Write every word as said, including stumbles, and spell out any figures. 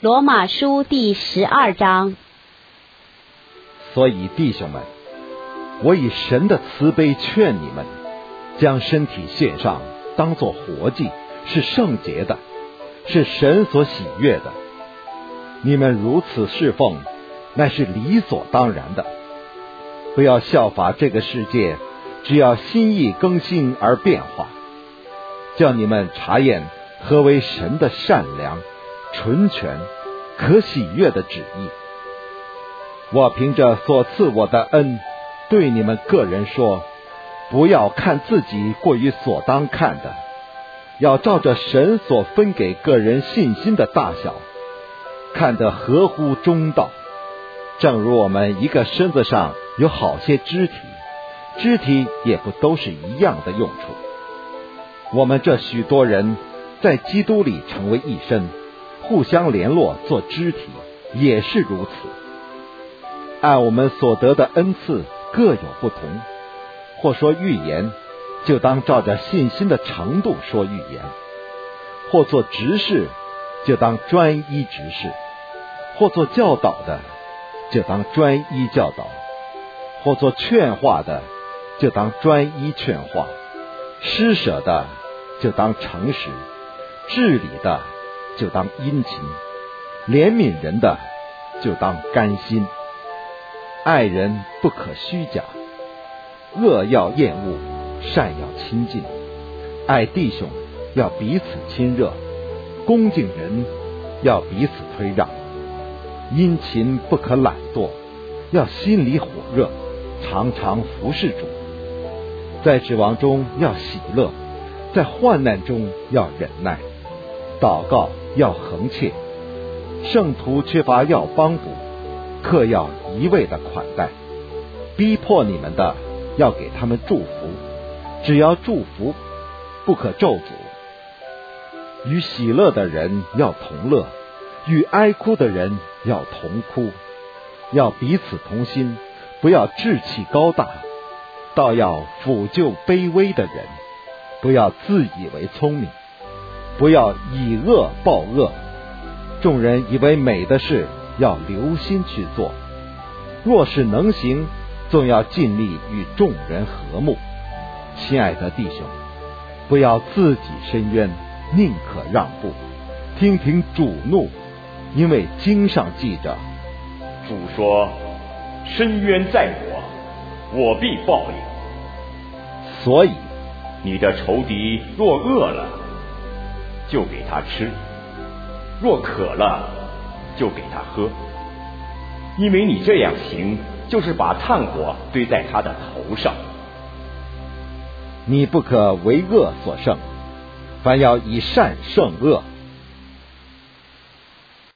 罗马书第十二章。 所以弟兄们，我以神的慈悲劝你们，将身体献上，当作活祭，是圣洁的，是神所喜悦的。你们如此侍奉，乃是理所当然的。不要效法这个世界，只要心意更新而变化，叫你们查验何为神的善良、纯全、可喜悦的旨意。我凭着所赐我的恩，对你们个人说，不要看自己过于所当看的，要照着神所分给个人信心的大小，看得合乎中道。正如我们一个身子上有好些肢体，肢体也不都是一样的用处。我们这许多人在基督里成为一身，互相联络做肢体，也是如此。按我们所得的恩赐各有不同，或说预言，就当照着信心的程度说预言；或做执事，就当专一执事；或做教导的，就当专一教导；或做劝化的，就当专一劝化；施舍的，就当诚实；治理的，就当殷勤；怜悯人的，就当甘心；爱人不可虚假，恶要厌恶，善要亲近；爱弟兄要彼此亲热，恭敬人要彼此推让；殷勤不可懒惰，要心里火热，常常服侍主；在指望中要喜乐，在患难中要忍耐；祷告要恒切，圣徒缺乏要帮补，客要一味的款待；逼迫你们的要给他们祝福，只要祝福，不可咒诅；与喜乐的人要同乐，与哀哭的人要同哭；要彼此同心，不要志气高大，倒要抚救卑微的人；不要自以为聪明，不要以恶报恶。众人以为美的事，要留心去做；若是能行，总要尽力与众人和睦。亲爱的弟兄，不要自己伸冤，宁可让步，听凭主怒，因为经上记着， 主说，伸冤在我，我必报应。 所以你的仇敌若饿了，就给他吃；若渴了，就给他喝。因为你这样行，就是把炭火堆在他的头上。 你不可为恶所胜，反要以善胜恶。